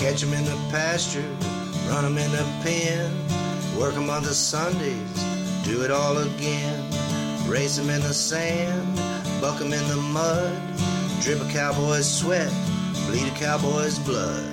Catch 'em in the pasture, run 'em in the pen, work 'em on the Sundays, do it all again. Race 'em in the sand, buck 'em in the mud, drip a cowboy's sweat, bleed a cowboy's blood.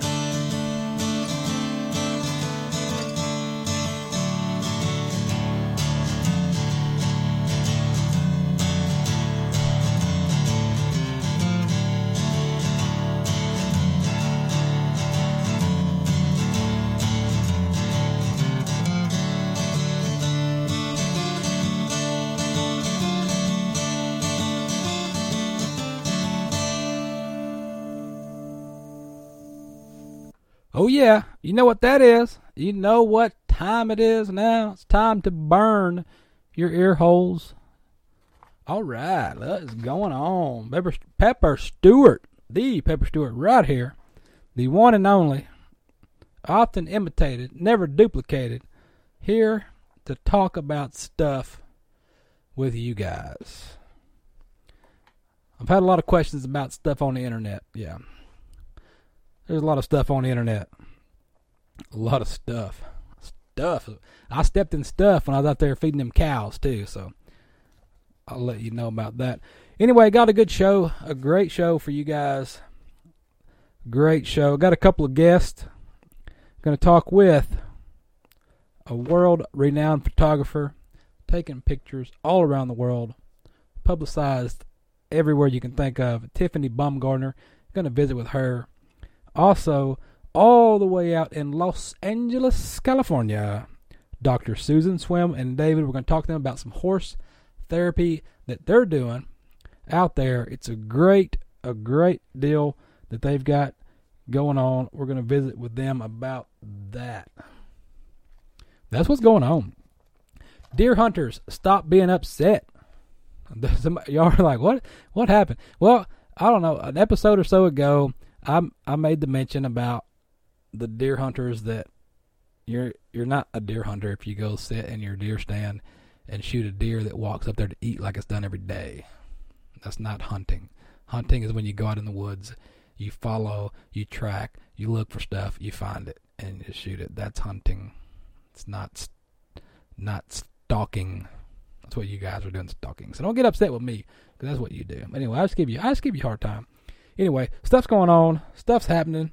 Oh yeah, you know what that is. You know what time it is now. It's time to burn your ear holes. All right, what's going on? Pepper Stewart, the Pepper Stewart right here. The one and only, often imitated, never duplicated. Here to talk about stuff with you guys. I've had a lot of questions about stuff on the internet. Yeah. There's a lot of stuff on the internet. A lot of stuff. I stepped in stuff when I was out there feeding them cows too, so I'll let you know about that. Anyway, got a good show. A great show for you guys. Great show. Got a couple of guests. Going to talk with a world-renowned photographer taking pictures all around the world. Publicized everywhere you can think of. Tiffany Baumgartner. Going to visit with her. Also, all the way out in Los Angeles, California, Dr. Susan Swim and David, we're going to talk to them about some horse therapy that they're doing out there. It's a great deal that they've got going on. We're going to visit with them about that. That's what's going on. Deer hunters, stop being upset. Y'all are like, what happened? Well, I don't know. An episode or so ago, I made the mention about the deer hunters that you're not a deer hunter if you go sit in your deer stand and shoot a deer that walks up there to eat like it's done every day. That's not hunting. Hunting is when you go out in the woods, you follow, you track, you look for stuff, you find it, and you shoot it. That's hunting. It's not stalking. That's what you guys are doing, stalking. So don't get upset with me, because that's what you do. Anyway, I just give you a hard time. Anyway, stuff's going on. Stuff's happening.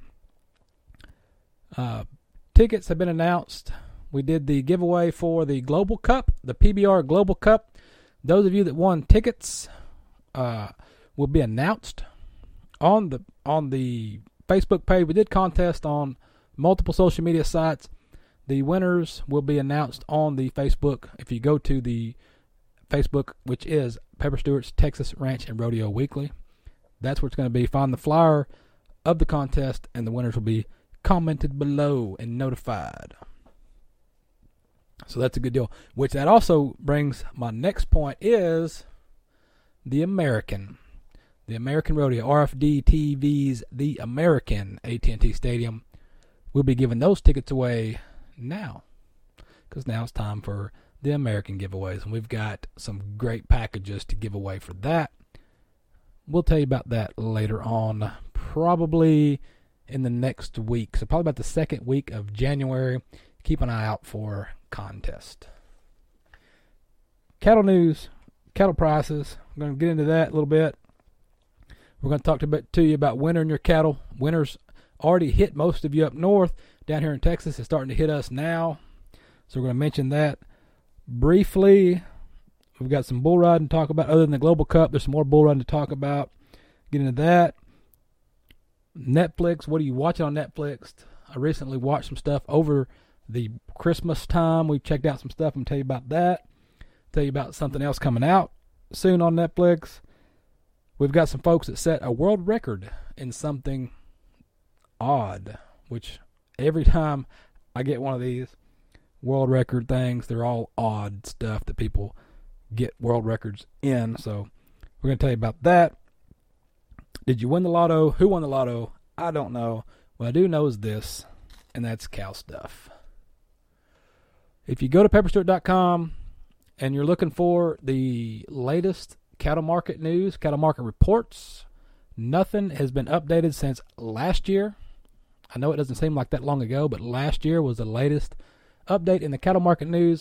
Tickets have been announced. We did the giveaway for the Global Cup, the PBR Global Cup. Those of you that won tickets will be announced on the Facebook page. We did contest on multiple social media sites. The winners will be announced on the Facebook. If you go to the Facebook, which is Pepper Stewart's Texas Ranch and Rodeo Weekly, that's where it's going to be. Find the flyer of the contest, and the winners will be commented below and notified. So that's a good deal. Which that also brings my next point is the American Rodeo, RFD TV's The American, AT&T Stadium. We'll be giving those tickets away now, because now it's time for the American giveaways, and we've got some great packages to give away for that. We'll tell you about that later on, probably in the next week. So probably about the second week of January. Keep an eye out for contest. Cattle news, cattle prices. I'm going to get into that a little bit. We're going to talk to you about wintering your cattle. Winter's already hit most of you up north. Down here in Texas, it's starting to hit us now. So we're going to mention that briefly. We've got some bull riding to talk about. Other than the Global Cup, there's some more bull riding to talk about. Get into that. Netflix. What are you watching on Netflix? I recently watched some stuff over the Christmas time. We checked out some stuff. I'm going to tell you about that. Tell you about something else coming out soon on Netflix. We've got some folks that set a world record in something odd, which every time I get one of these world record things, they're all odd stuff that people get world records in. So we're going to tell you about that. Did you win the lotto? Who won the lotto? I don't know. What I do know is this, and that's cow stuff. If you go to pepperstewart.com and you're looking for the latest cattle market news, cattle market reports, nothing has been updated since last year. I know it doesn't seem like that long ago, but last year was the latest update in the cattle market news.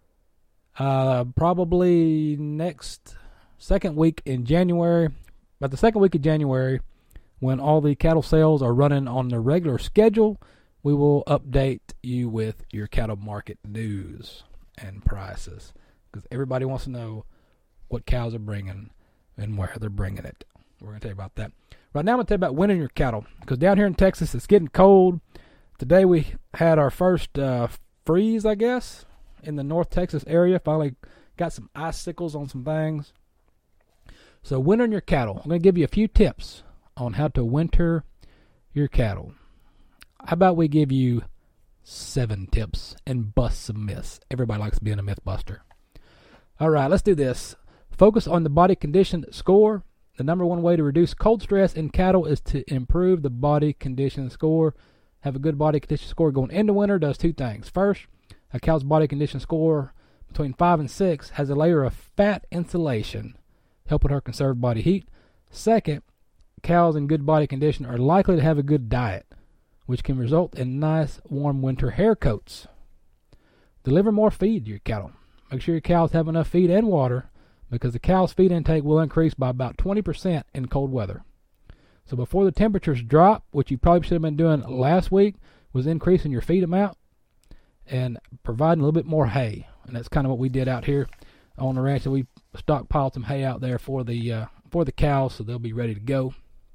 Probably next second week in January, about the second week of January, when all the cattle sales are running on the regular schedule, we will update you with your cattle market news and prices, because everybody wants to know what cows are bringing and where they're bringing it. We're going to tell you about that. Right now I'm going to tell you about wintering your cattle, because down here in Texas it's getting cold. Today we had our first freeze, I guess, in the North Texas area. Finally got some icicles on some things. So wintering your cattle, I'm going to give you a few tips on how to winter your cattle. How about we give you 7 tips and bust some myths? Everybody likes being a myth buster. All right, let's do this. Focus on the body condition score. The number one way to reduce cold stress in cattle is to improve the body condition score. Have a good body condition score going into winter does 2 things. First, a cow's body condition score between 5 and 6 has a layer of fat insulation, helping her conserve body heat. Second, cows in good body condition are likely to have a good diet, which can result in nice warm winter hair coats. Deliver more feed to your cattle. Make sure your cows have enough feed and water, because the cow's feed intake will increase by about 20% in cold weather. So before the temperatures drop, which you probably should have been doing last week, was increasing your feed amount and providing a little bit more hay. And that's kind of what we did out here on the ranch. So we stockpiled some hay out there for the cows, so they'll be ready to go.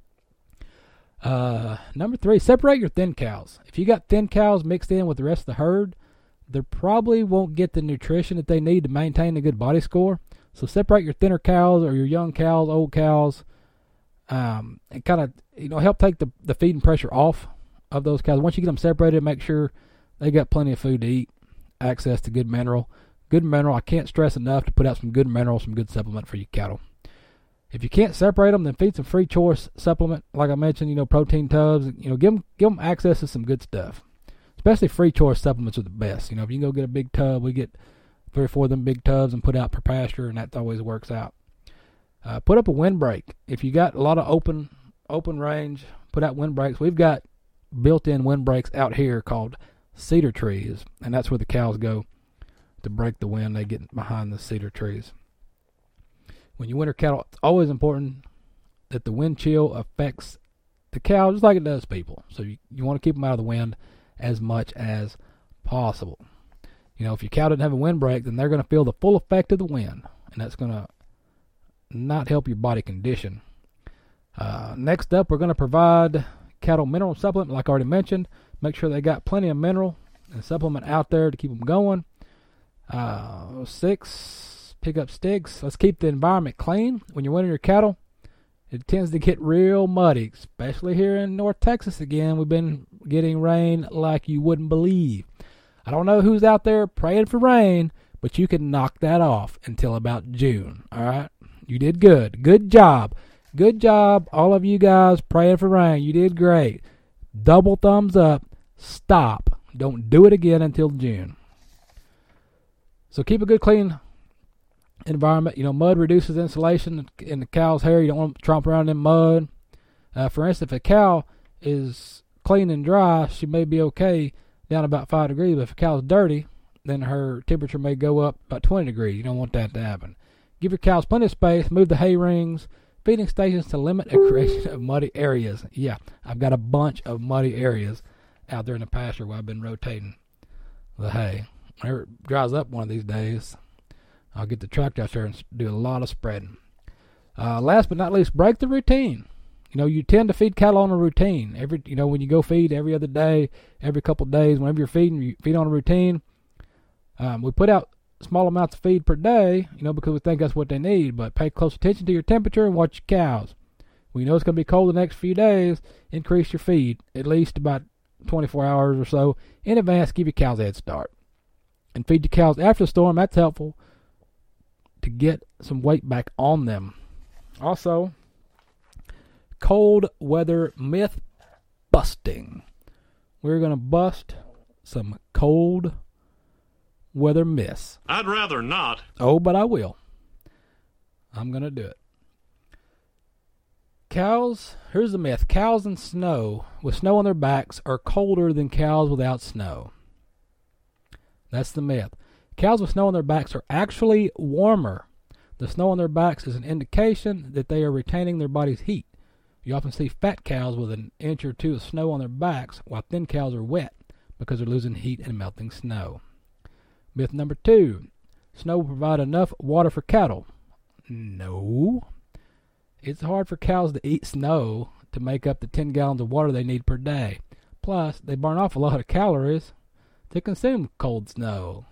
Number 3, separate your thin cows. If you got thin cows mixed in with the rest of the herd, they probably won't get the nutrition that they need to maintain a good body score. So separate your thinner cows or your young cows, old cows, and kind of help take the feeding pressure off of those cows. Once you get them separated, make sure they got plenty of food to eat, access to good mineral. Good mineral, I can't stress enough to put out some good mineral, some good supplement for your cattle. If you can't separate them, then feed some free choice supplement, like I mentioned. Protein tubs. Give them access to some good stuff. Especially free choice supplements are the best. If you can go get a big tub, we get 3 or 4 of them big tubs and put out per pasture, and that always works out. Put up a windbreak. If you got a lot of open range, put out windbreaks. We've got built-in windbreaks out here called cedar trees, and that's where the cows go to break the wind. They get behind the cedar trees. When you winter cattle, it's always important that the wind chill affects the cow just like it does people. So you want to keep them out of the wind as much as possible. If your cow doesn't have a windbreak, then they're going to feel the full effect of the wind, and that's going to not help your body condition. Next up, we're going to provide cattle mineral supplement, like I already mentioned. Make sure they got plenty of mineral and supplement out there to keep them going. 6, pick up sticks. Let's keep the environment clean. When you're wintering your cattle, it tends to get real muddy, especially here in North Texas again. We've been getting rain like you wouldn't believe. I don't know who's out there praying for rain, but you can knock that off until about June, all right? You did good. Good job. Good job, all of you guys praying for rain. You did great. Double thumbs up. Stop. Don't do it again until June. So keep a good, clean environment. Mud reduces insulation in the cow's hair. You don't want to tromp around in mud. For instance, if a cow is clean and dry, she may be okay down about 5 degrees. But if a cow's dirty, then her temperature may go up about 20 degrees. You don't want that to happen. Give your cows plenty of space. Move the hay rings, feeding stations to limit a creation of muddy areas. Yeah, I've got a bunch of muddy areas out there in the pasture where I've been rotating the hay. Whenever it dries up one of these days, I'll get the tractor out there and do a lot of spreading. Last but not least, break the routine. You tend to feed cattle on a routine. When you go feed every other day, every couple of days, whenever you're feeding, you feed on a routine. We put out small amounts of feed per day, because we think that's what they need, but pay close attention to your temperature and watch your cows. When you know it's going to be cold the next few days, increase your feed at least about 24 hours or so in advance. Give your cows a head start. And feed your cows after the storm. That's helpful to get some weight back on them. Also, cold weather myth busting. We're going to bust some cold weather myths. I'd rather not. Oh, but I will. I'm going to do it. Cows, here's the myth. Cows in snow, with snow on their backs, are colder than cows without snow. That's the myth. Cows with snow on their backs are actually warmer. The snow on their backs is an indication that they are retaining their body's heat. You often see fat cows with an inch or two of snow on their backs, while thin cows are wet because they're losing heat and melting snow. Myth number 2. Snow will provide enough water for cattle. No. It's hard for cows to eat snow to make up the 10 gallons of water they need per day. Plus, they burn off a lot of calories to consume cold snow.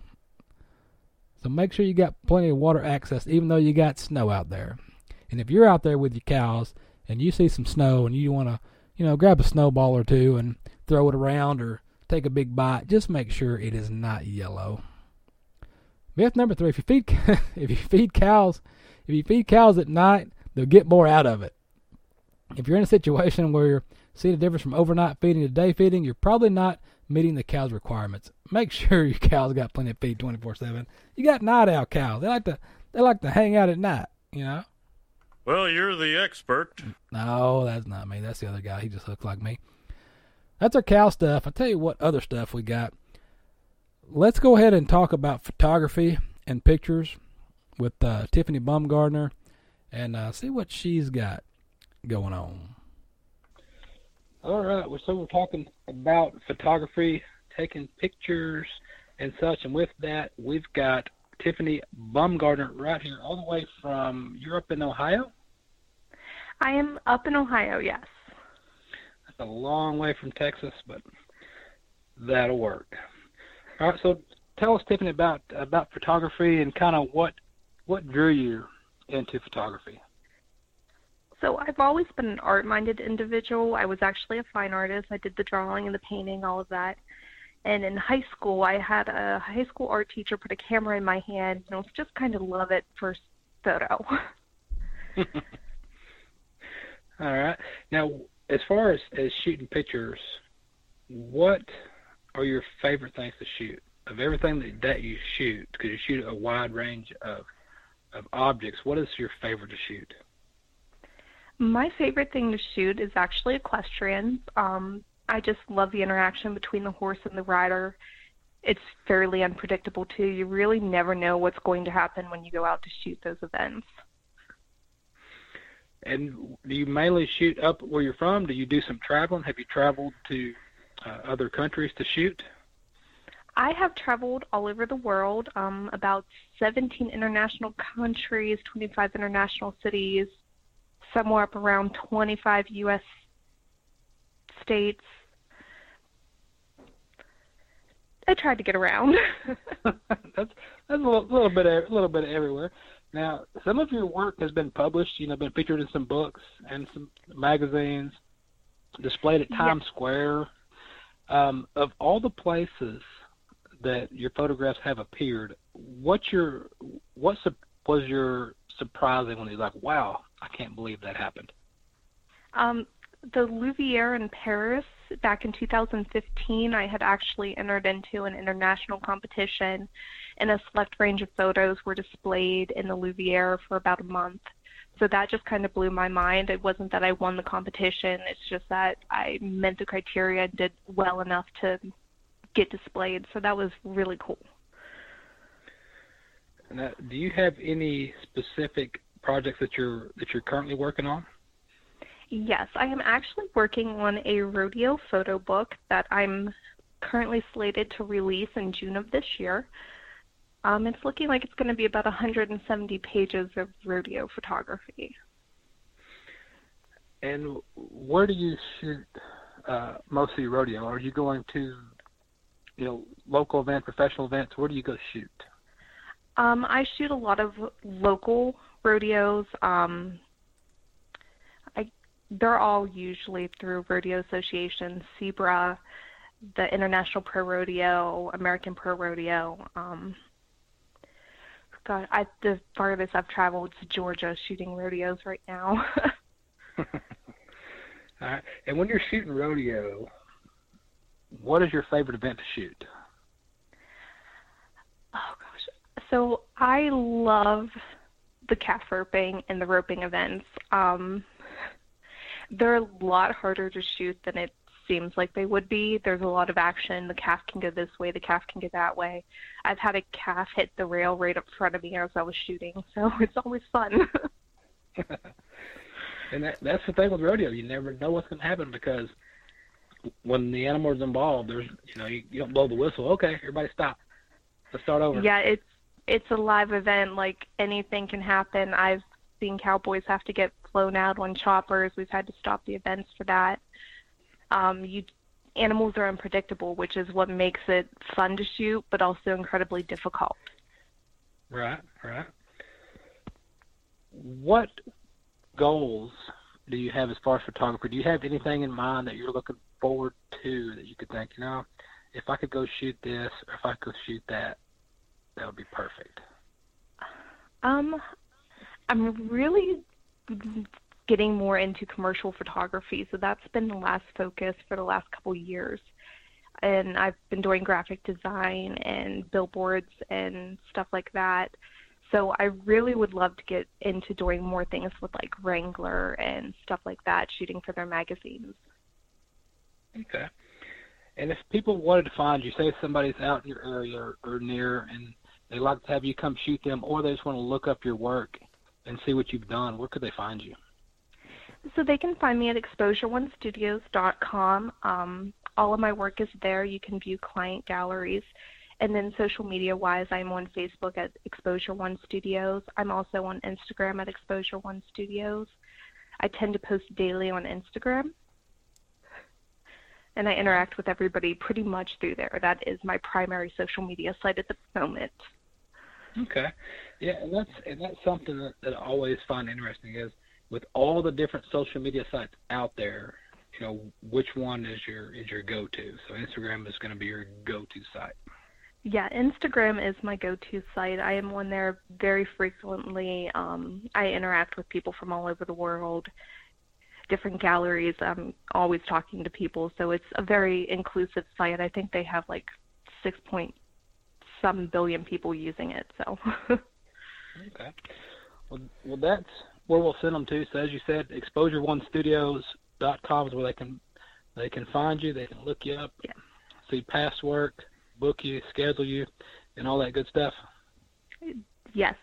So make sure you got plenty of water access even though you got snow out there. And if you're out there with your cows and you see some snow and you want to, grab a snowball or two and throw it around or take a big bite, just make sure it is not yellow. Myth number 3, if you feed cows at night, they'll get more out of it. If you're in a situation where you're seeing a difference from overnight feeding to day feeding, you're probably not meeting the cow's requirements. Make sure your cows got plenty of feed 24/7. You got night owl cows. They like to hang out at night, Well, you're the expert. No, that's not me. That's the other guy. He just looks like me. That's our cow stuff. I'll tell you what other stuff we got. Let's go ahead and talk about photography and pictures with Tiffany Baumgardner and see what she's got going on. All right, so we're talking about photography, taking pictures and such, and with that, we've got Tiffany Baumgardner right here, all the way from Europe in Ohio. I am up in Ohio, yes. That's a long way from Texas, but that'll work. All right, so tell us, Tiffany, about photography and kind of what drew you into photography. So I've always been an art-minded individual. I was actually a fine artist. I did the drawing and the painting, all of that. And in high school, I had a high school art teacher put a camera in my hand, and it was just kind of love at first photo. All right. Now, as far as shooting pictures, what are your favorite things to shoot? Of everything that you shoot, because you shoot a wide range of objects, what is your favorite to shoot? My favorite thing to shoot is actually equestrians. I just love the interaction between the horse and the rider. It's fairly unpredictable, too. You really never know what's going to happen when you go out to shoot those events. And do you mainly shoot up where you're from? Do you do some traveling? Have you traveled to other countries to shoot? I have traveled all over the world, about 17 international countries, 25 international cities, somewhere up around 25 U.S. states. I tried to get around. That's a little bit everywhere. Now, some of your work has been published, been featured in some books and some magazines, displayed at Times Square. Of all the places that your photographs have appeared, what was your surprising when you're like, wow, I can't believe that happened? The Louvière in Paris, back in 2015, I had actually entered into an international competition, and a select range of photos were displayed in the Louvière for about a month. So that just kind of blew my mind. It wasn't that I won the competition. It's just that I met the criteria and did well enough to get displayed. So that was really cool. Now, do you have any specific projects that you're currently working on? Yes, I am actually working on a rodeo photo book that I'm currently slated to release in June of this year. It's looking like it's going to be about 170 pages of rodeo photography. And where do you shoot most of your rodeo? Are you going to, local events, professional events? Where do you go shoot? I shoot a lot of local rodeos. They're all usually through rodeo associations, SEBRA, the International Pro Rodeo, American Pro Rodeo. The farthest I've traveled to Georgia shooting rodeos right now. All right. And when you're shooting rodeo, what is your favorite event to shoot? Oh, gosh. So I love the calf roping and the roping events. They're a lot harder to shoot than it seems like they would be. There's a lot of action. The calf can go this way, the calf can go that way. I've had a calf hit the rail right up front of me as I was shooting, so it's always fun. And that's the thing with rodeo. You never know what's going to happen because when the animal is involved, there's you don't blow the whistle. Okay, everybody stop. Let's start over. Yeah, it's a live event. Like anything can happen. I've seen cowboys have to get flown out on choppers. We've had to stop the events for that. Animals are unpredictable, which is what makes it fun to shoot, but also incredibly difficult. Right. What goals do you have as far as photography? Do you have anything in mind that you're looking forward to that you could think, if I could go shoot this or if I could shoot that, that would be perfect? I'm really getting more into commercial photography, so that's been the last focus for the last couple years. And I've been doing graphic design and billboards and stuff like that. So I really would love to get into doing more things with like Wrangler and stuff like that, shooting for their magazines. Okay. And if people wanted to find you, say somebody's out in your area or near and they'd like to have you come shoot them, or they just want to look up your work and see what you've done, where could they find you? So they can find me at exposureonestudios.com. All of my work is there. You can view client galleries. And then social media-wise, I'm on Facebook at Exposure One Studios. I'm also on Instagram at Exposure One Studios. I tend to post daily on Instagram. And I interact with everybody pretty much through there. That is my primary social media site at the moment. Okay. Yeah, and that's something that I always find interesting is with all the different social media sites out there, which one is your go-to? So Instagram is going to be your go-to site. Yeah, Instagram is my go-to site. I am on there very frequently. I interact with people from all over the world, different galleries. I'm always talking to people, so it's a very inclusive site. I think they have like 6.7 billion people using it. So. Okay. Well, that's where we'll send them to. So as you said, exposureonestudios.com is where they can find you. They can look you up, see past work, book you, schedule you, and all that good stuff. Yes.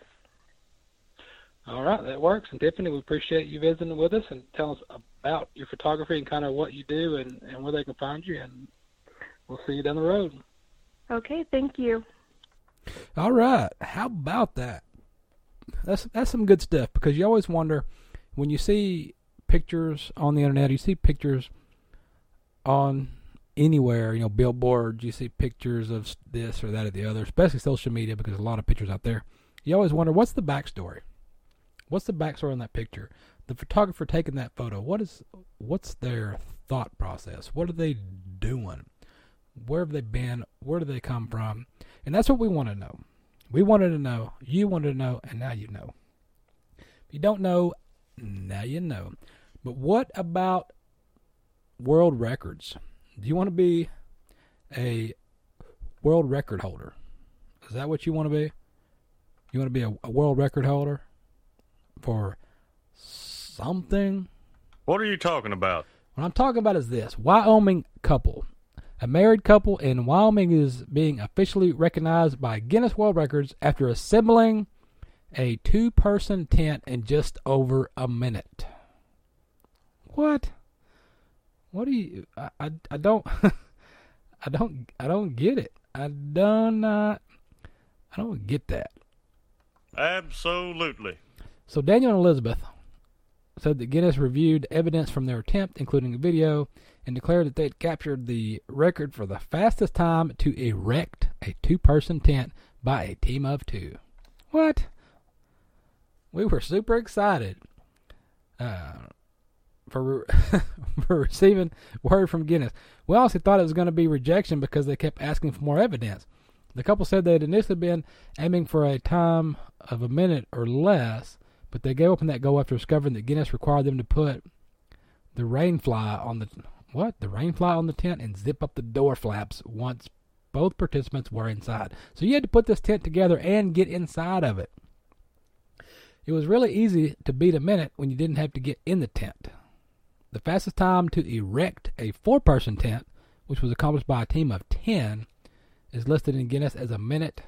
All right, that works. And Tiffany, we appreciate you visiting with us and telling us about your photography and kind of what you do and where they can find you. And we'll see you down the road. Okay, thank you. All right, how about that? That's some good stuff, because you always wonder when you see pictures on the internet, you see pictures on anywhere, billboards, you see pictures of this or that or the other, especially social media, because there's a lot of pictures out there. You always wonder, what's the backstory? What's the backstory on that picture? The photographer taking that photo, what's their thought process? What are they doing? Where have they been? Where do they come from? And that's what we want to know. We wanted to know, you wanted to know, and now you know. If you don't know, now you know. But what about world records? Do you want to be a world record holder? Is that what you want to be? You want to be a world record holder for something? What are you talking about? What I'm talking about is this. Wyoming couple. A married couple in Wyoming is being officially recognized by Guinness World Records after assembling a 2-person tent in just over a minute. What? What do you? I don't I don't get it. I don't get that. Absolutely. So Daniel and Elizabeth said that Guinness reviewed evidence from their attempt, including a video, and declared that they had captured the record for the fastest time to erect a 2-person tent by a team of 2. What? We were super excited for receiving word from Guinness. We also thought it was going to be rejection because they kept asking for more evidence. The couple said they had initially been aiming for a time of a minute or less, but they gave up on that goal after discovering that Guinness required them to put the rainfly on the tent and zip up the door flaps once both participants were inside. So you had to put this tent together and get inside of it. It was really easy to beat a minute when you didn't have to get in the tent. The fastest time to erect a 4-person tent, which was accomplished by a team of 10, is listed in Guinness as a minute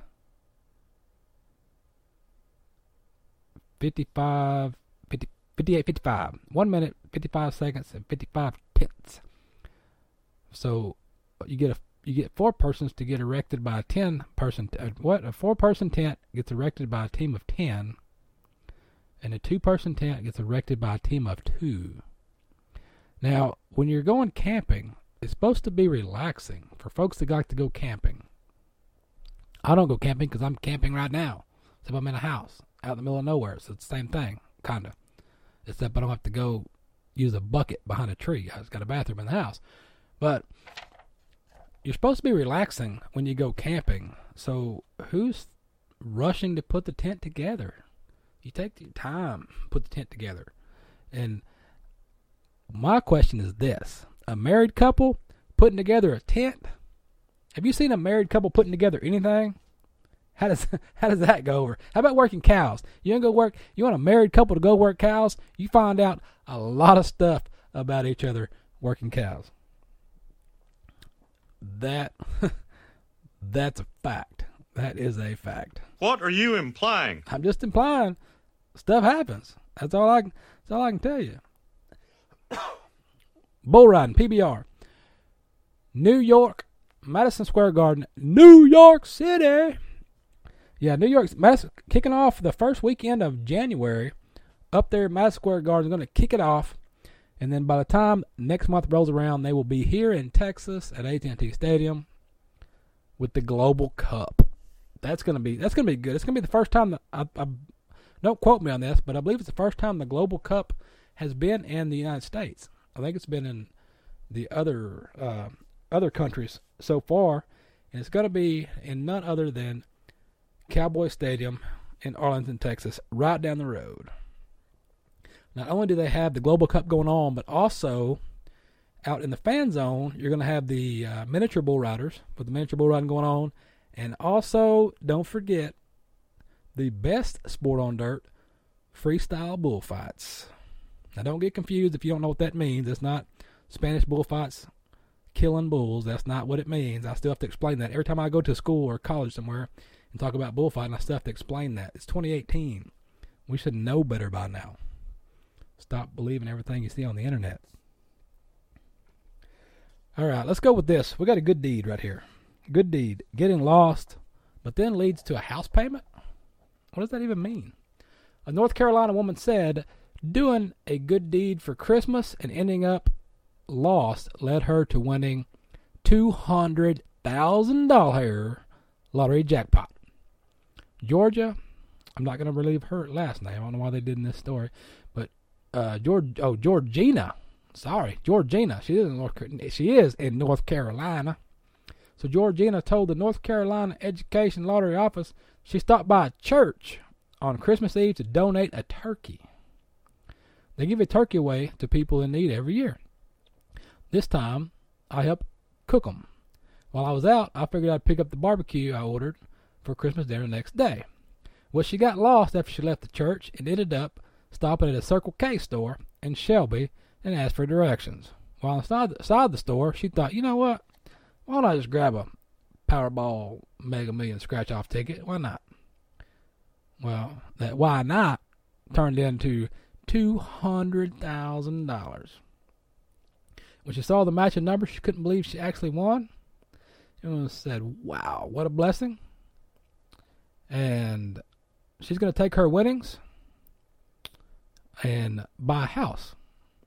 58, 55. 1 minute, 55 seconds, and 55 tenths. So you get 4 persons to get erected by a 10-person. A 4-person tent gets erected by a team of 10, and a 2-person tent gets erected by a team of 2. Now, when you're going camping, it's supposed to be relaxing for folks that like to go camping. I don't go camping because I'm camping right now. Except I'm in a house out in the middle of nowhere, so it's the same thing, kind of. Except I don't have to go use a bucket behind a tree. I just got a bathroom in the house. But you're supposed to be relaxing when you go camping. So who's rushing to put the tent together? You take your time, put the tent together. And my question is this. A married couple putting together a tent? Have you seen a married couple putting together anything? How does that go over? How about working cows? You want a married couple to go work cows? You find out a lot of stuff about each other working cows. That's a fact. That is a fact. What are you implying? I'm just implying stuff happens. That's all I can tell you. Bull riding, PBR. New York, Madison Square Garden, New York City. Yeah, New York's kicking off the first weekend of January. Up there, Madison Square Garden is going to kick it off. And then by the time next month rolls around, they will be here in Texas at AT&T Stadium with the Global Cup. That's going to be good. It's going to be the first time that I don't quote me on this, but I believe it's the first time the Global Cup has been in the United States. I think it's been in the other countries so far, and it's going to be in none other than Cowboy Stadium in Arlington, Texas, right down the road. Not only do they have the Global Cup going on, but also out in the fan zone, you're going to have the miniature bull riders with the miniature bull riding going on, and also don't forget the best sport on dirt, freestyle bullfights. Now, don't get confused if you don't know what that means. It's not Spanish bullfights killing bulls. That's not what it means. I still have to explain that. Every time I go to school or college somewhere and talk about bullfighting, I still have to explain that. It's 2018. We should know better by now. Stop believing everything you see on the internet. All right, let's go with this. We got a good deed right here. Good deed. Getting lost, but then leads to a house payment? What does that even mean? A North Carolina woman said doing a good deed for Christmas and ending up lost led her to winning $200,000 lottery jackpot. Georgia, I'm not going to relieve her last name. I don't know why they did in this story, but Georgina. Sorry, Georgina. She is in North Carolina. So Georgina told the North Carolina Education Lottery Office she stopped by a church on Christmas Eve to donate a turkey. They give a turkey away to people in need every year. This time, I helped cook them. While I was out, I figured I'd pick up the barbecue I ordered for Christmas dinner the next day. Well, she got lost after she left the church and ended up stopping at a Circle K store in Shelby and asked for directions. While inside the store, she thought, you know what? Why don't I just grab a Powerball Mega Million scratch-off ticket? Why not? Well, that why not turned into $200,000. When she saw the matching numbers, she couldn't believe she actually won. And said, wow, what a blessing. And she's going to take her winnings and buy a house.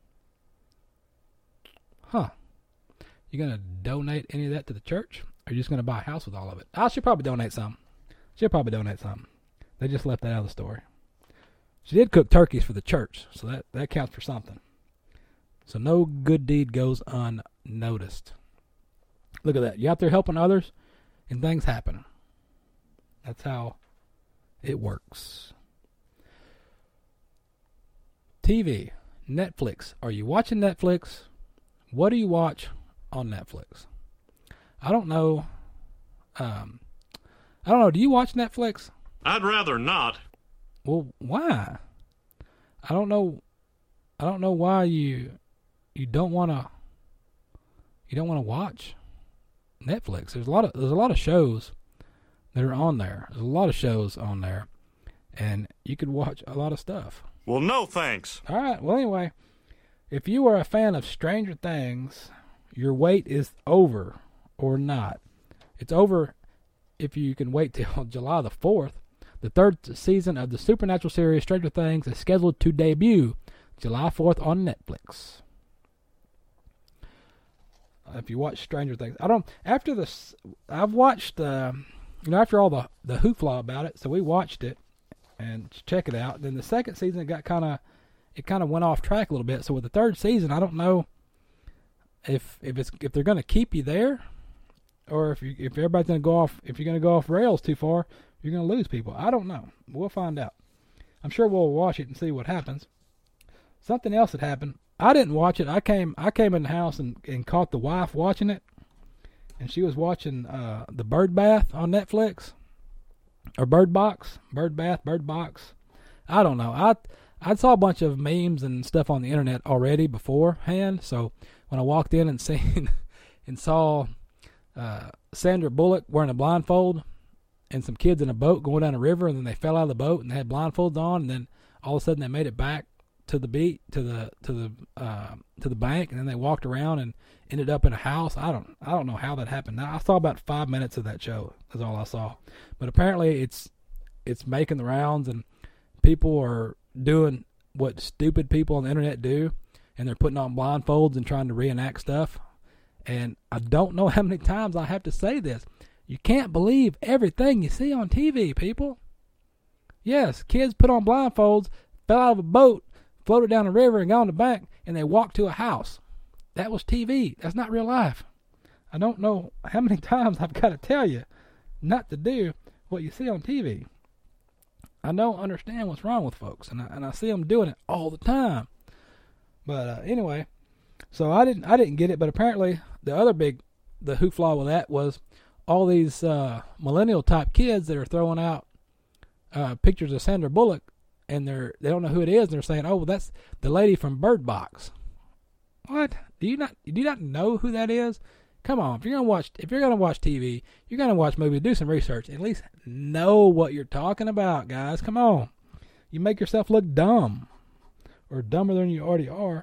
Huh. You going to donate any of that to the church? Or are you just going to buy a house with all of it? She'll probably donate some. They just left that out of the story. She did cook turkeys for the church, so that counts for something. So no good deed goes unnoticed. Look at that. You're out there helping others, and things happen. That's how it works. TV, Netflix. Are you watching Netflix? What do you watch on Netflix? I don't know. Do you watch Netflix? I'd rather not. Well, why? I don't know why you you don't want to watch Netflix. There's a lot of shows that are on there. There's a lot of shows on there, and you could watch a lot of stuff. Well, no thanks. All right. Well, anyway, if you are a fan of Stranger Things, your wait is over or not. It's over if you can wait till July the 4th. The third season of the supernatural series Stranger Things is scheduled to debut July 4th on Netflix. If you watch Stranger Things, I've watched, after all the hoopla about it, so we watched it and check it out. Then the second season, it kind of went off track a little bit. So with the third season, I don't know if they're going to keep you there, or if everybody's going to go off. If you're going to go off rails too far, you're going to lose people. I don't know. We'll find out. I'm sure we'll watch it and see what happens. Something else that happened. I didn't watch it. I came in the house and caught the wife watching it, and she was watching the Bird Bath on Netflix, or Bird Box, Bird Bath, Bird Box. I don't know. I saw a bunch of memes and stuff on the internet already beforehand. So when I walked in and saw Sandra Bullock wearing a blindfold and some kids in a boat going down a river, and then they fell out of the boat and they had blindfolds on, and then all of a sudden they made it back to the beach, to the bank, and then they walked around and ended up in a house. I don't know how that happened. Now, I saw about 5 minutes of that show. That's all I saw. But apparently it's making the rounds, and people are doing what stupid people on the internet do, and they're putting on blindfolds and trying to reenact stuff. And I don't know how many times I have to say this. You can't believe everything you see on TV, people. Yes, kids put on blindfolds, fell out of a boat, floated down a river and got on the bank, and they walked to a house. That was TV. That's not real life. I don't know how many times I've got to tell you not to do what you see on TV. I don't understand what's wrong with folks, and I see them doing it all the time. But anyway, so I didn't get it, but apparently the hoopla with that was all these millennial type kids that are throwing out pictures of Sandra Bullock, and they don't know who it is, and they're saying, "Oh, well, that's the lady from Bird Box." What? Do you not know who that is? Come on, if you're gonna watch TV, you're gonna watch movies, do some research, at least know what you're talking about, guys. Come on, you make yourself look dumb, or dumber than you already are.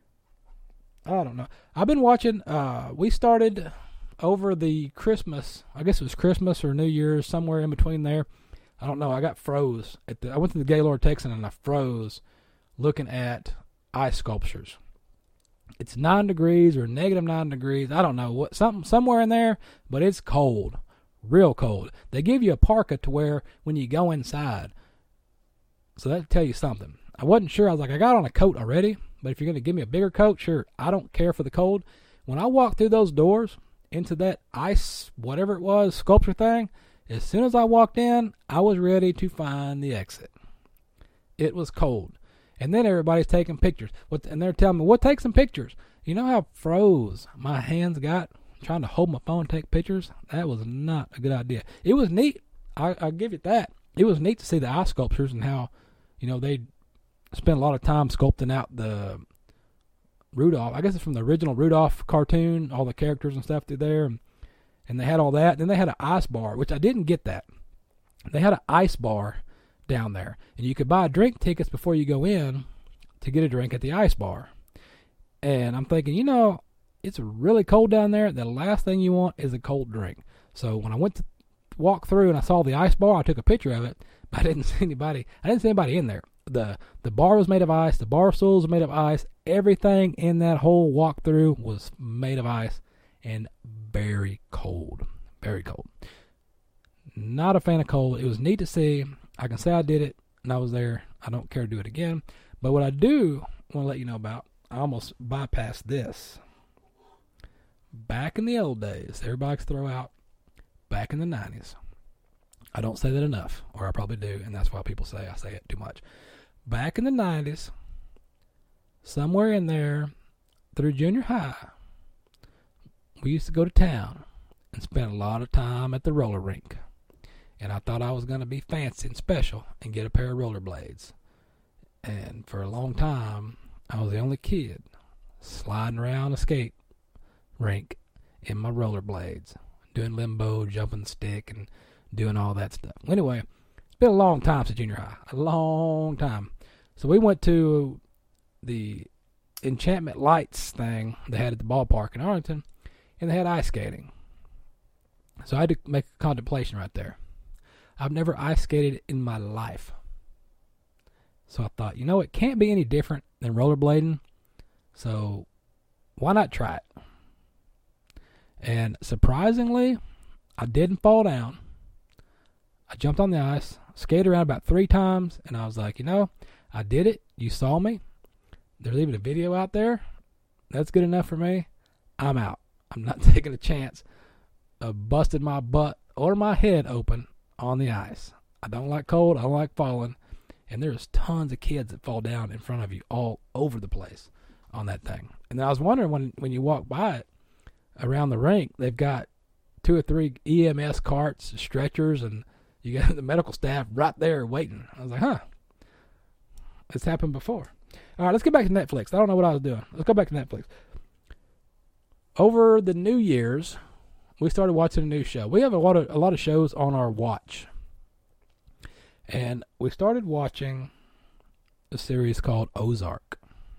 I don't know. I've been watching. We started over the Christmas. I guess it was Christmas or New Year's, somewhere in between there. I don't know. I got froze I went to the Gaylord Texan, and I froze looking at ice sculptures. It's 9 degrees or negative 9 degrees. I don't know what, somewhere in there, but it's cold, real cold. They give you a parka to wear when you go inside, so that'll tell you something. I wasn't sure. I was like, I got on a coat already, but if you're going to give me a bigger coat, sure. I don't care for the cold. When I walked through those doors into that ice, whatever it was, sculpture thing, as soon as I walked in, I was ready to find the exit. It was cold. And then everybody's taking pictures. And they're telling me, "What, take some pictures?" You know how froze my hands got trying to hold my phone and take pictures? That was not a good idea. It was neat. I'll give it that. It was neat to see the ice sculptures and how, they spent a lot of time sculpting out the Rudolph. I guess it's from the original Rudolph cartoon, all the characters and stuff through there. And they had all that. Then they had an ice bar, which I didn't get that. They had an ice bar down there. And you could buy drink tickets before you go in to get a drink at the ice bar. And I'm thinking, it's really cold down there. The last thing you want is a cold drink. So when I went to walk through and I saw the ice bar, I took a picture of it. But I didn't see anybody in there. The bar was made of ice. The bar stools were made of ice. Everything in that whole walkthrough was made of ice and very cold. Very cold. Not a fan of cold. It was neat to see. I can say I did it and I was there. I don't care to do it again. But what I do want to let you know about, I almost bypassed this. Back in the old days, everybody likes to throw out back in the 90s. I don't say that enough, or I probably do, and that's why people say I say it too much. Back in the 90s, somewhere in there, through junior high, we used to go to town and spend a lot of time at the roller rink. And I thought I was going to be fancy and special and get a pair of rollerblades. And for a long time, I was the only kid sliding around a skate rink in my rollerblades, doing limbo, jumping the stick, and doing all that stuff. Anyway, it's been a long time since junior high. A long time. So we went to the Enchantment Lights thing they had at the ballpark in Arlington, and they had ice skating. So I had to make a contemplation right there. I've never ice skated in my life. So I thought, it can't be any different than rollerblading. So why not try it? And surprisingly, I didn't fall down. I jumped on the ice, skated around about 3 times, and I was like, I did it. You saw me. There's even a video out there. That's good enough for me. I'm out. I'm not taking a chance of busting my butt or my head open on the ice. I don't like cold. I don't like falling. And there's tons of kids that fall down in front of you all over the place on that thing. And I was wondering when you walk by it around the rink, they've got 2 or 3 EMS carts, stretchers, and you got the medical staff right there waiting. I was like, it's happened before. All right, let's get back to Netflix. I don't know what I was doing. Let's go back to Netflix. Over the New Year's, we started watching a new show. We have a lot of shows on our watch. And we started watching a series called Ozark.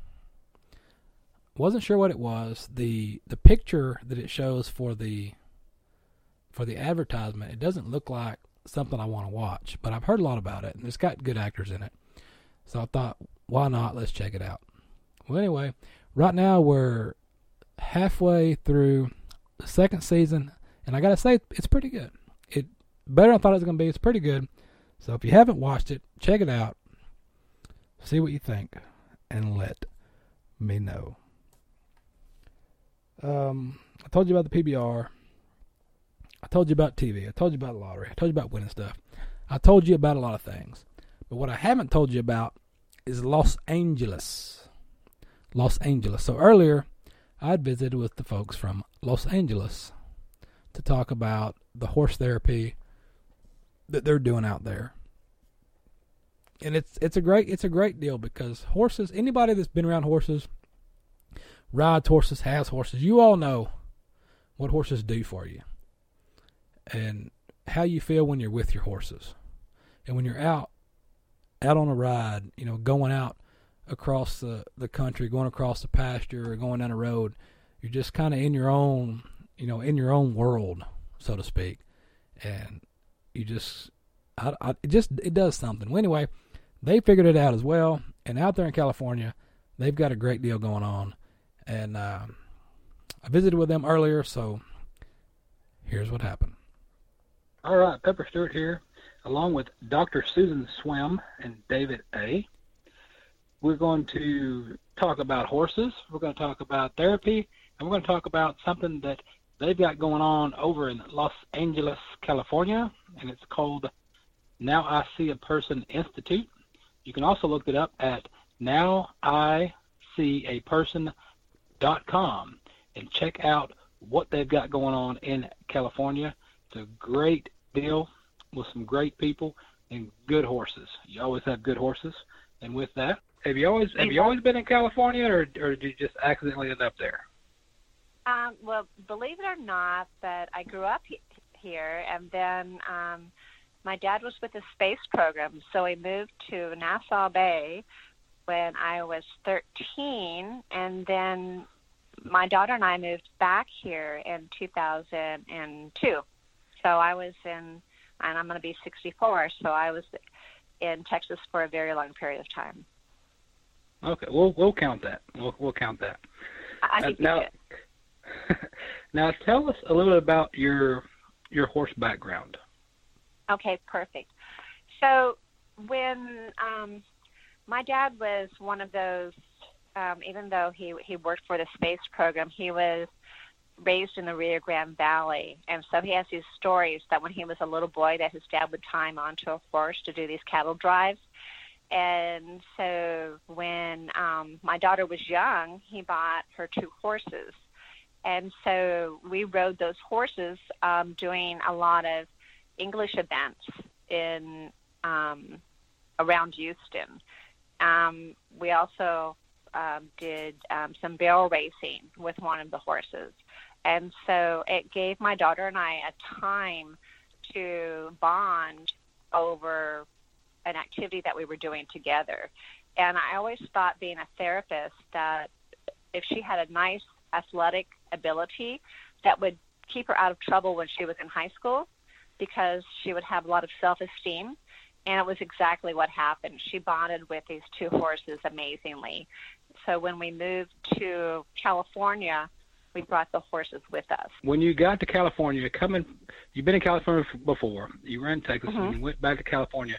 Wasn't sure what it was. The picture that it shows for the advertisement, it doesn't look like something I want to watch, but I've heard a lot about it, and it's got good actors in it. So I thought, why not? Let's check it out. Well, anyway, right now we're halfway through the 2nd season, and I gotta say, it's pretty good. It better than I thought it was gonna be. It's pretty good. So if you haven't watched it, check it out. See what you think, and let me know. I told you about the PBR. I told you about TV. I told you about the lottery. I told you about winning stuff. I told you about a lot of things. But what I haven't told you about is Los Angeles. Los Angeles. So earlier, I had visited with the folks from Los Angeles to talk about the horse therapy that they're doing out there. And it's a great deal because horses, anybody that's been around horses, rides horses, has horses, you all know what horses do for you and how you feel when you're with your horses. And when you're out on a ride, going out across the country, going across the pasture or going down a road, you're just kind of in your own, in your own world, so to speak. And you just, it does something. Well, anyway, they figured it out as well. And out there in California, they've got a great deal going on. And I visited with them earlier, so here's what happened. All right, Pepper Stewart here, along with Dr. Susan Swim and David A. We're going to talk about horses, we're going to talk about therapy, and we're going to talk about something that they've got going on over in Los Angeles, California, and it's called Now I See a Person Institute. You can also look it up at nowiseeaperson.com and check out what they've got going on in California. It's a great deal with some great people and good horses. You always have good horses. And with that, have you always been in California, or did you just accidentally end up there? Well, believe it or not, that I grew up here, and then my dad was with the space program, so we moved to Nassau Bay when I was 13, and then my daughter and I moved back here in 2002. So I was in, and I'm going to be 64, so I was in Texas for a very long period of time. Okay, we'll count that. We'll count that. I think now, now tell us a little bit about your horse background. Okay, perfect. So when my dad was one of those, even though he worked for the space program, he was raised in the Rio Grande Valley, and so he has these stories that when he was a little boy that his dad would tie him onto a horse to do these cattle drives. And so when my daughter was young, he bought her 2 horses. And so we rode those horses doing a lot of English events in around Houston. We also did some barrel racing with one of the horses. And so it gave my daughter and I a time to bond over an activity that we were doing together. And I always thought, being a therapist, that if she had a nice athletic ability, that would keep her out of trouble when she was in high school, because she would have a lot of self-esteem. And it was exactly what happened. She bonded with these two horses amazingly. So when we moved to California, we brought the horses with us. When you got to California, you've been in California before. You were in Texas, and you went back to California.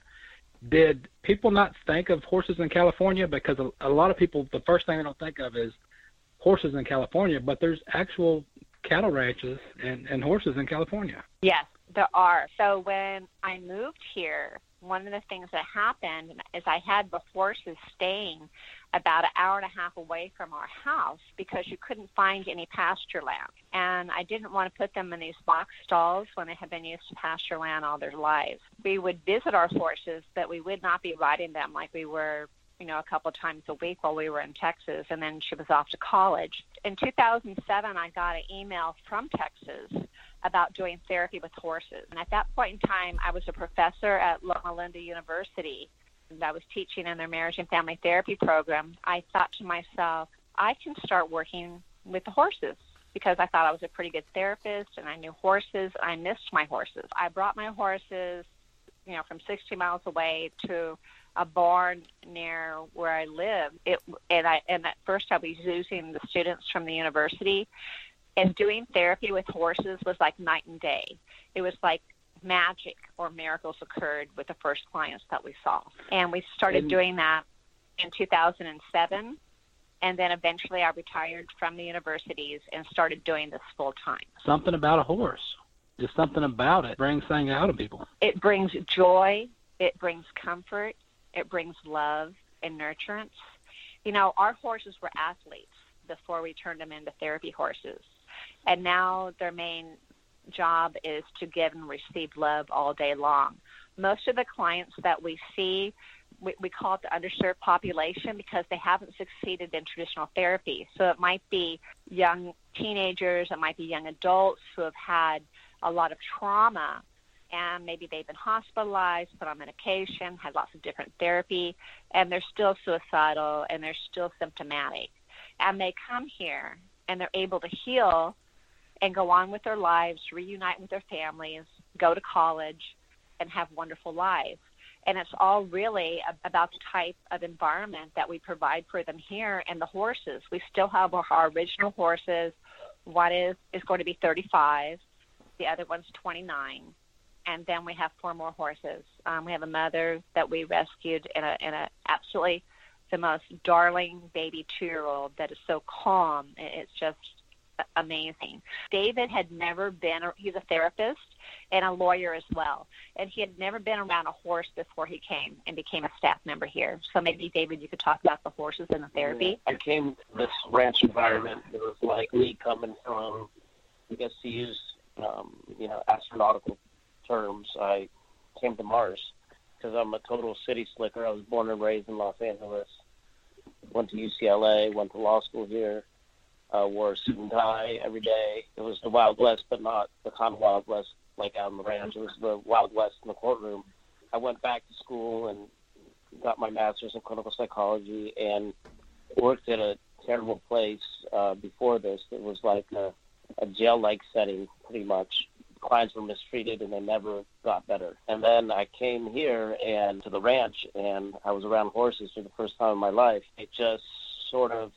Did people not think of horses in California? Because a lot of people, the first thing they don't think of is horses in California, but there's actual cattle ranches and horses in California. Yes, there are. So when I moved here, one of the things that happened is I had the horses staying about an hour and a half away from our house because you couldn't find any pasture land. And I didn't want to put them in these box stalls when they had been used to pasture land all their lives. We would visit our horses, but we would not be riding them like we were, a couple of times a week while we were in Texas, and then she was off to college. In 2007, I got an email from Texas about doing therapy with horses. And at that point in time, I was a professor at Loma Linda University, and I was teaching in their marriage and family therapy program. I thought to myself, I can start working with the horses, because I thought I was a pretty good therapist and I knew horses. I missed my horses. I brought my horses, from 60 miles away to a barn near where I live. And at first I was using the students from the university, and doing therapy with horses was like night and day. It was like magic or miracles occurred with the first clients that we saw. And we started doing that in 2007. And then eventually I retired from the universities and started doing this full time. Something about a horse, just something about it brings things out of people. It brings joy. It brings comfort. It brings love and nurturance. Our horses were athletes before we turned them into therapy horses. And now their main job is to give and receive love all day long. Most of the clients that we see, we call it the underserved population, because they haven't succeeded in traditional therapy. So it might be young teenagers, it might be young adults who have had a lot of trauma, and maybe they've been hospitalized, put on medication, had lots of different therapy, and they're still suicidal and they're still symptomatic. And they come here and they're able to heal and go on with their lives, reunite with their families, go to college, and have wonderful lives. And it's all really about the type of environment that we provide for them here. And the horses, we still have our original horses. One is going to be 35. The other one's 29. And then we have 4 more horses. We have a mother that we rescued in a absolutely the most darling baby 2-year-old that is so calm. It's just amazing. David had never been, he's a therapist and a lawyer as well, and he had never been around a horse before he came and became a staff member here. So maybe, David, you could talk about the horses and the therapy. I came to this ranch environment. It was like me coming from, I guess to use, astronautical terms, I came to Mars, because I'm a total city slicker. I was born and raised in Los Angeles, went to UCLA, went to law school here, wore a suit and tie every day. It was the Wild West, but not the kind of Wild West like out on the ranch. It was the Wild West in the courtroom. I went back to school and got my master's in clinical psychology and worked at a terrible place before this. It was like a jail-like setting, pretty much. Clients were mistreated and they never got better. And then I came here and to the ranch, and I was around horses for the first time in my life. It just sort of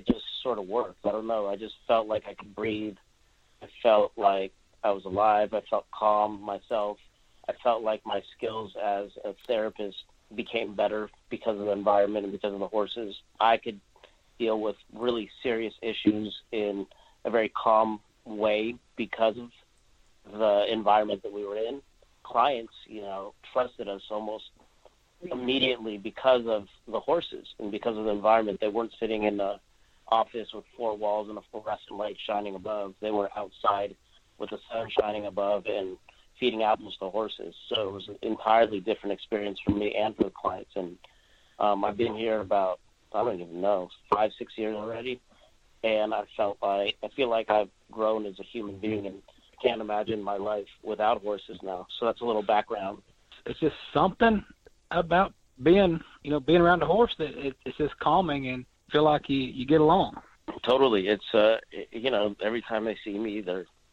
worked. I don't know. I just felt like I could breathe. I felt like I was alive. I felt calm myself. I felt like my skills as a therapist became better because of the environment and because of the horses. I could deal with really serious issues in a very calm way because of the environment that we were in. Clients, trusted us almost immediately because of the horses and because of the environment. They weren't sitting in the office with 4 walls and a fluorescent light shining above. They were outside with the sun shining above and feeding apples to horses. So it was an entirely different experience for me and for the clients. And I've been here about I don't even know, 5-6 years already. And I feel like I've grown as a human being and can't imagine my life without horses now. So that's a little background. It's just something about being around a horse that it's just calming and feel like you get along. Totally. It's, every time they see me,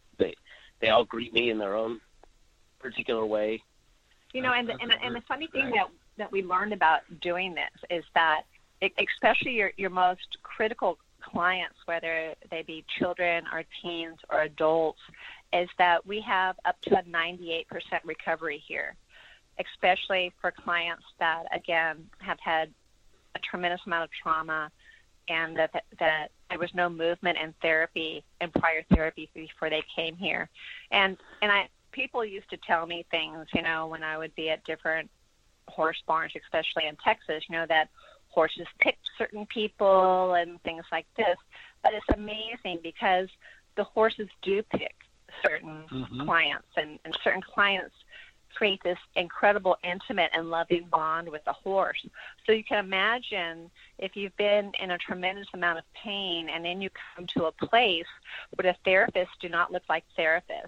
they all greet me in their own particular way. And the funny thing that we learned about doing this is that, especially your most critical clients, whether they be children or teens or adults, is that we have up to a 98% recovery here, especially for clients that, again, have had a tremendous amount of trauma and that there was no movement and therapy and prior therapy before they came here. And people used to tell me things, when I would be at different horse barns, especially in Texas, that horses pick certain people and things like this. But it's amazing because the horses do pick certain clients, and certain clients create this incredible, intimate, and loving bond with the horse. So you can imagine if you've been in a tremendous amount of pain and then you come to a place where the therapists do not look like therapists,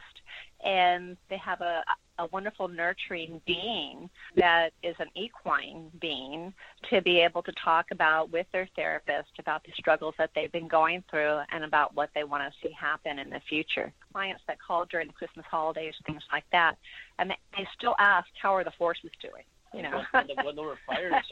and they have a wonderful nurturing being that is an equine being to be able to talk about with their therapist about the struggles that they've been going through and about what they want to see happen in the future. Clients that call during the Christmas holidays, things like that, and they still ask, how are the horses doing? When there were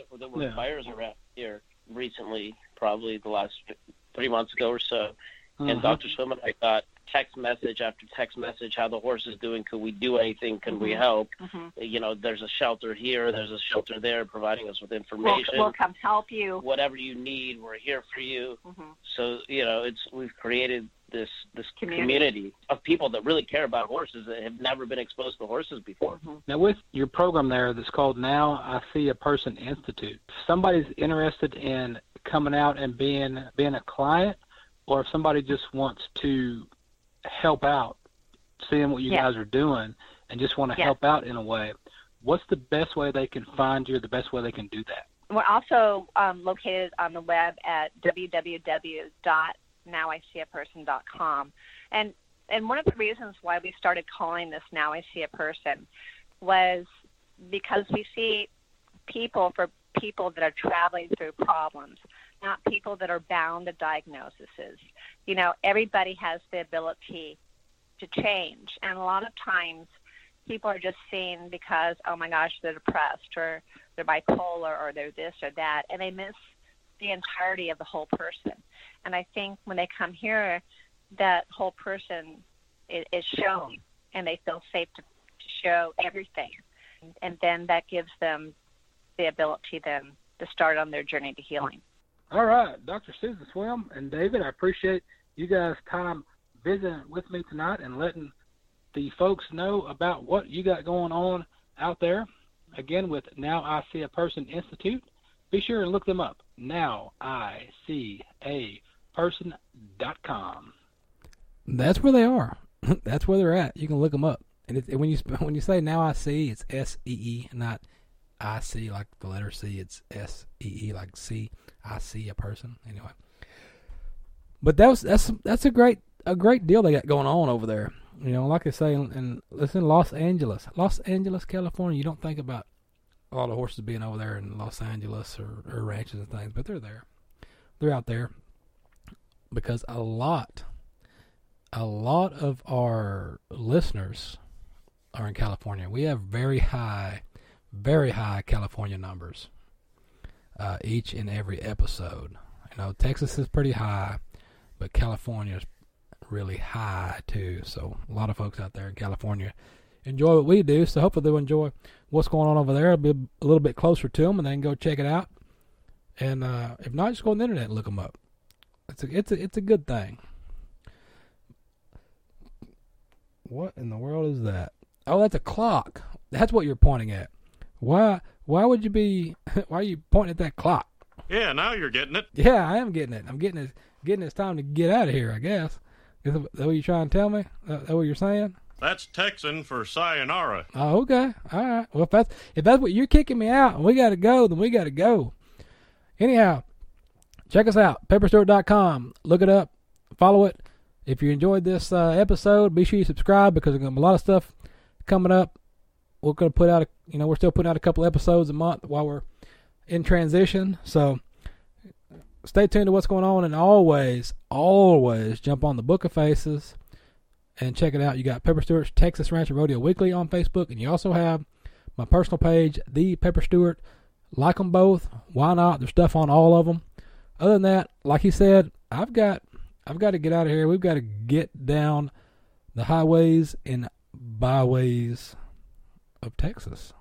fires around here recently, probably the last 3 months ago or so, and Dr. Swim and I got text message after text message, how the horse is doing, could we do anything, can we help? There's a shelter here, there's a shelter there, providing us with information. We'll come help you. Whatever you need, we're here for you. So, we've created this community of people that really care about horses that have never been exposed to horses before. Now, with your program there that's called Now I See a Person Institute, if somebody's interested in coming out and being a client, or if somebody just wants to help out, seeing what you guys are doing, and just want to help out in a way, what's the best way they can find you, or the best way they can do that? We're also located on the web at www.nowiseeaperson.com. And one of the reasons why we started calling this Now I See a Person was because we see people that are traveling through problems, not people that are bound to diagnoses. Everybody has the ability to change. And a lot of times people are just seen because, oh my gosh, they're depressed or they're bipolar or they're this or that, and they miss the entirety of the whole person. And I think when they come here, that whole person is shown, and they feel safe to show everything. And then that gives them the ability then to start on their journey to healing. All right, Dr. Susan Swim and David, I appreciate you guys' time visiting with me tonight and letting the folks know about what you got going on out there. Again, with Now I See a Person Institute, be sure and look them up, nowiseaperson.com. That's where they are. That's where they're at. You can look them up. And when you say Now I See, it's S-E-E, not I-C like the letter C. It's S-E-E like C. I see a person. Anyway. But that's a great deal they got going on over there. Like I say, it's in Los Angeles, California. You don't think about all the horses being over there in Los Angeles or ranches and things, but they're there. They're out there because a lot of our listeners are in California. We have very high California numbers each and every episode. Texas is pretty high, but California is really high too. So a lot of folks out there in California enjoy what we do. So hopefully they'll enjoy what's going on over there. It'll be a little bit closer to them, and they can go check it out. And if not, just go on the internet and look them up. It's a good thing. What in the world is that? Oh, that's a clock. That's what you're pointing at. Why would you be? Why are you pointing at that clock? Yeah, now you're getting it. Yeah, I am getting it. I'm getting it's time to get out of here, I guess. Is that what you're trying to tell me? Is that what you're saying? That's Texan for sayonara. Oh, okay. All right. Well, if that's what you're kicking me out and we got to go, then we got to go. Anyhow, check us out, pepperstewart.com. Look it up, follow it. If you enjoyed this episode, be sure you subscribe because there's going to be a lot of stuff coming up. We're going to put out, we're still putting out a couple episodes a month while we're in transition. So stay tuned to what's going on, and always jump on the Book of Faces and check it out. You got Pepper Stewart's Texas Rancher Rodeo Weekly on Facebook, and you also have my personal page, The Pepper Stewart. Like them both. Why not? There's stuff on all of them. Other than that, like he said, I've got to get out of here. We've got to get down the highways and byways of Texas.